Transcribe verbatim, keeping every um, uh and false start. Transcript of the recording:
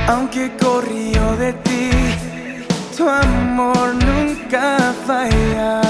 Aunque corrió de ti, tu amor nunca falla.